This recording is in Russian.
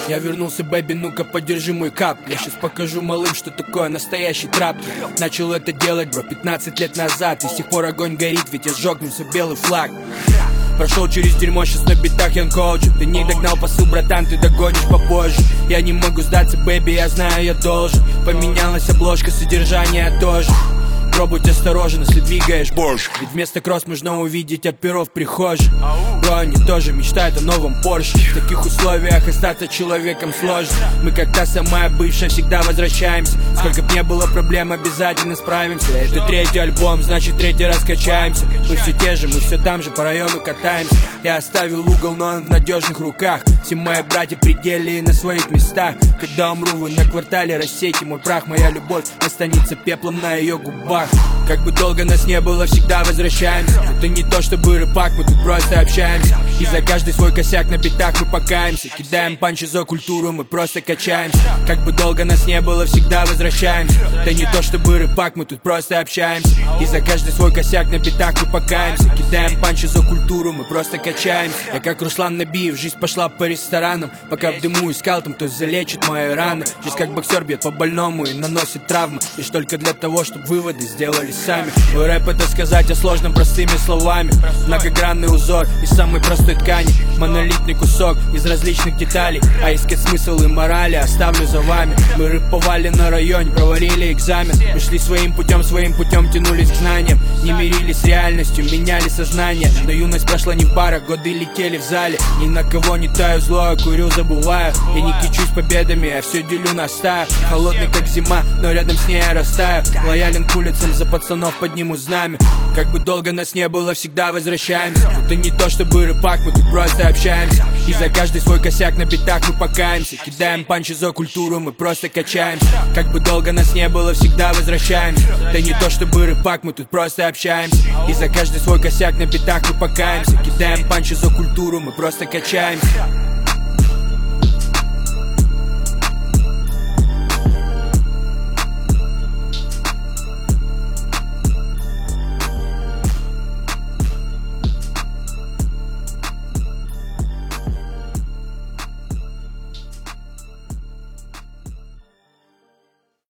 Я вернулся, бэби, ну-ка подержи мой кап. Я сейчас покажу малым, что такое настоящий трап. Начал это делать, бро, 15 лет назад. И с тех пор огонь горит, ведь я сжёгнулся белый флаг. Прошел через дерьмо, сейчас на битах я коучу. Ты не догнал посыл, братан, ты догонишь попозже. Я не могу сдаться, бэби, я знаю, я должен. Поменялась обложка, содержание тоже. Пробуй осторожно, если двигаешь больше. Ведь вместо кросс можно увидеть от перов в прихожей. Бро, они тоже мечтают о новом Порше. В таких условиях остаться человеком сложно. Мы как та самая бывшая всегда возвращаемся. Сколько б не было проблем, обязательно справимся. Это третий альбом, значит третий раз качаемся. Мы все те же, мы все там же, по району катаемся. Я оставил угол, но он в надежных руках. Все мои братья пределы на своих местах. Когда умру, вы на квартале рассейте мой прах. Моя любовь останется пеплом на ее губах. Как бы долго нас не было, всегда возвращаемся. Это не то чтобы рэпак, мы тут просто общаемся. И за каждый свой косяк на битах мы покаемся. Кидаем панчи за культуру, мы просто качаемся. Как бы долго нас не было, всегда возвращаемся. Это не то чтобы рэпак, мы тут просто общаемся. И за каждый свой косяк на битах мы покаемся. Кидаем панчи за культуру, мы просто качаемся. Я как Руслан Набиев, жизнь пошла по ресторанам. Пока в дыму искал, там кто залечит мои раны. Жизнь как боксер бьет по больному и наносит травмы. Лишь только для того, чтобы выводы сделали сами. Мой рэп это сказать о сложном простыми словами. Многогранный узор из самой простой ткани. Монолитный кусок из различных деталей. А искать смысл и морали оставлю за вами. Мы рэповали на районе, провалили экзамен. Мы шли своим путем тянулись к знаниям. Не мирились с реальностью, меняли сознание. Но юность прошла не в парах, годы летели в зале. Ни на кого не таю зло, курю, забываю. Я не кичусь победами, я все делю на стаю. Холодный как зима, но рядом с ней я растаю. Лоялен к улицам, за пацанов подниму знамя. Как бы долго нас не было, всегда возвращаемся. Это не то чтобы рэпак, мы тут просто общаемся. И за каждый свой косяк на битах мы покаемся. Кидаем панчи за культуру, мы просто качаемся. Как бы долго нас не было, всегда возвращаемся. Это не то чтобы рэпак, мы тут просто общаемся. И за каждый свой косяк на битах мы покаемся. Кидаем панчи за культуру, мы просто качаемся.